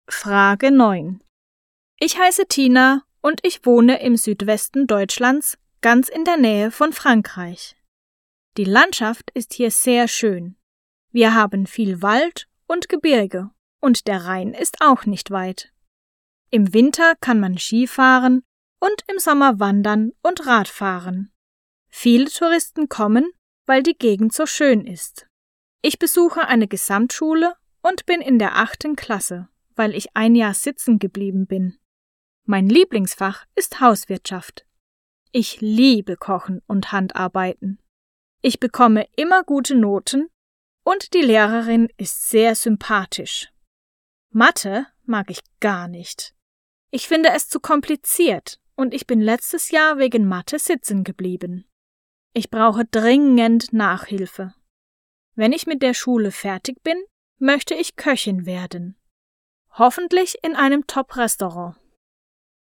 Frage 9. Ich heiße Tina und ich wohne im Südwesten Deutschlands, ganz in der Nähe von Frankreich. Die Landschaft ist hier sehr schön. Wir haben viel Wald und Gebirge und der Rhein ist auch nicht weit. Im Winter kann man Ski fahren und im Sommer wandern und Radfahren. Viele Touristen kommen, weil die Gegend so schön ist. Ich besuche eine Gesamtschule und bin in der 8. Klasse, weil ich ein Jahr sitzen geblieben bin. Mein Lieblingsfach ist Hauswirtschaft. Ich liebe Kochen und Handarbeiten. Ich bekomme immer gute Noten und die Lehrerin ist sehr sympathisch. Mathe mag ich gar nicht. Ich finde es zu kompliziert und ich bin letztes Jahr wegen Mathe sitzen geblieben. Ich brauche dringend Nachhilfe. Wenn ich mit der Schule fertig bin, möchte ich Köchin werden. Hoffentlich in einem Top-Restaurant.